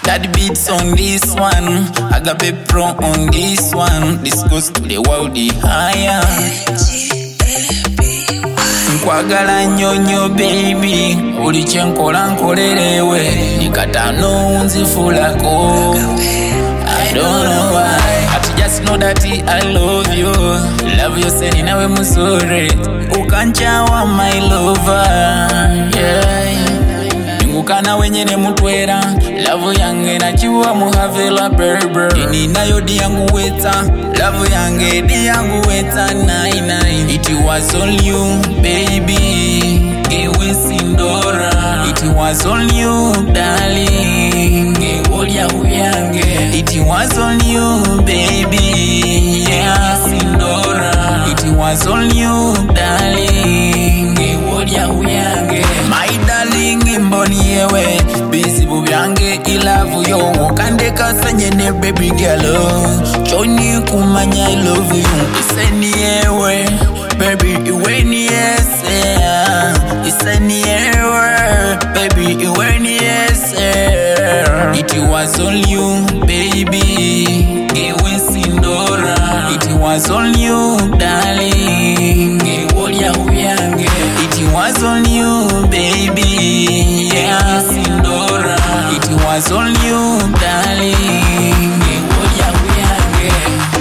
That beats on this one, I got be pro on this one. This goes to the world higher. Nkwagala nyonyo baby, ulichenkola nkolerewe, nikatano unzifulako. I don't know why, I just know that I love you. Love you seni nawe musore, ukanchawa my lover, yeah. Ngukana wenyene mutwera, love yange nachiwa muhavela berber. Ini nayo di yangu weta, love yange di yangu weta nai nai. It was all you baby, gewe sindora. It was all you darling, gewolia uyange. It was all you baby, yeah sindora. It was all you darling, gewolia uyange. My darling mboni yewe, busy bubyange ilavu yo. Wakandeka sanyene baby girl, choni kumanya I love you. Iseni yewe, baby iwe ni yese. Iseni yewe, baby iwe ni yese. It was all you baby, gewe sindora. It was all you darling, gewolia uyange. It was all you baby, yeah sindora. It was all you darling, gewolia uyange.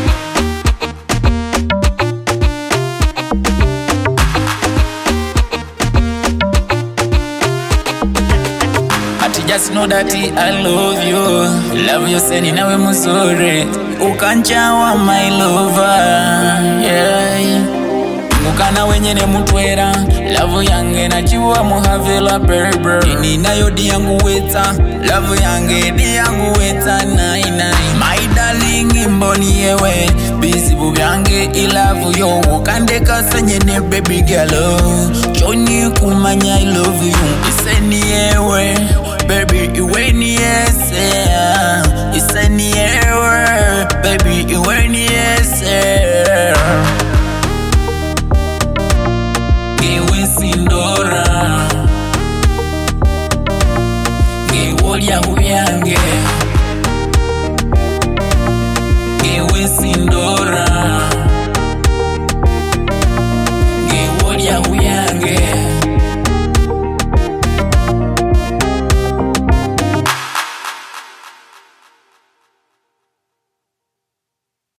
Just know that I love you. Love you seni nawe musore, ukanchawa my lover, yeah. Ngukana wenyene mutwera, love yange nachiwa muhavela berber. Ini nayo di yangu weta, love yange di yangu weta nai nai. My darling mboni yewe, busy bubyange ilavu yo. Wakandeka sanyene baby girl, choni kumanya I love you. Iseni yewe, baby iwe ni yese.